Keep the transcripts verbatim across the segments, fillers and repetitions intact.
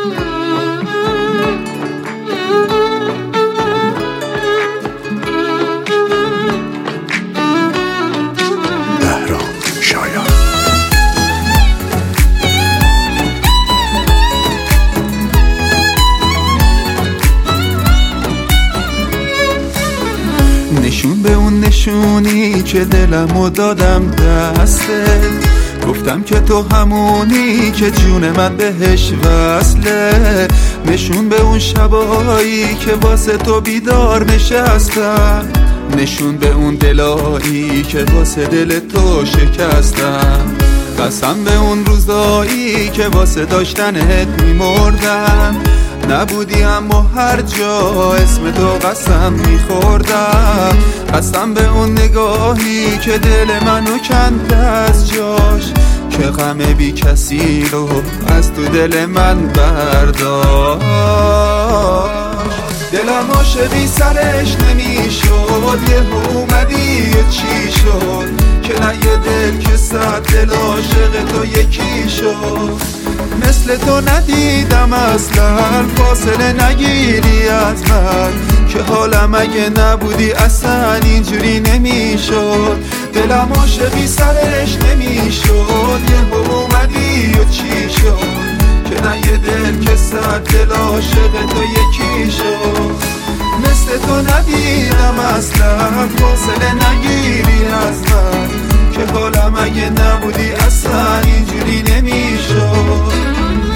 نشون به اون نشونی که دلمو دادم دستت، گفتم که تو همونی که جون من بهش وصله. نشون به اون شبایی که واسه تو بیدار نشستم، نشون به اون دلایی که واسه دل تو شکستم. قسم به اون روزایی که واسه داشتنت میمردم، نبودی اما هر جا اسم تو قسم میخوردم. قسم به اون نگاهی که دل منو کند از جاش، که غم بی کسی رو از تو دل من برداشت. دلم عاشقی سرش نمیشد، یه اومدی و چی شد که نه یه دل که صد دل عاشق تو یکی شد. مثل تو ندیدم اصلا، فاصله نگیری از من، که حالم اگه نبودی اصلا اینجوری نمیشد. دلم عاشقی سرش نمیشد، یه اومدی و چی شد که نه یه دل که صد دل عاشق تو یکی شد. مثل تو ندیدم اصلا، فاصله نگیری از من، که حالم اگه نبودی اصلا اینجوری نمیشد.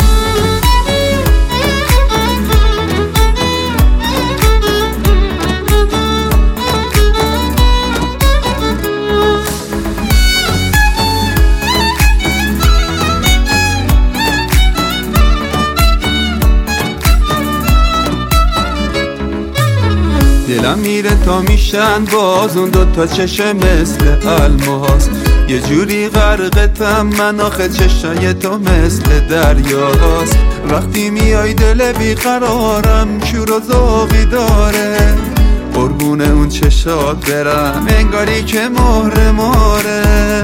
دلم میره تا میشن باز اون دوتا چشم مثل الماس، یه جوری غرقتم من آخه چشای تو مثل دریاست. وقتی میای دل بیقرارم شور و ذوقی داره، قربون اون چشات برم انگاری که مهر ماره.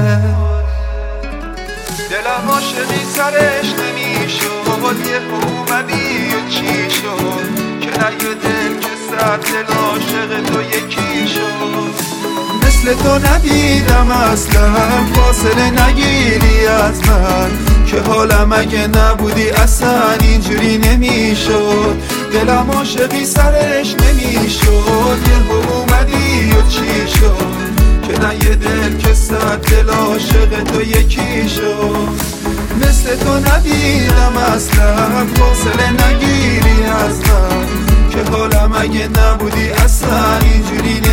دلم عاشقی سرش نمیشد، یه اومدی و چی شد که نه یه دل که صد دل عاشق تو یکی شد. مثل تو ندیدم اصلا، فاصله نگیری از من، که حالم اگه نبودی اصلا اینجوری نمیشد. دلم عاشقی سرش نمیشد، یه اومدی و چی شد که نه یه دل که صد دل عاشق تو یکی شد. مثل تو ندیدم اصلا، فاصله نگیری از من، که حالم اگه نبودی اصلا اینجوری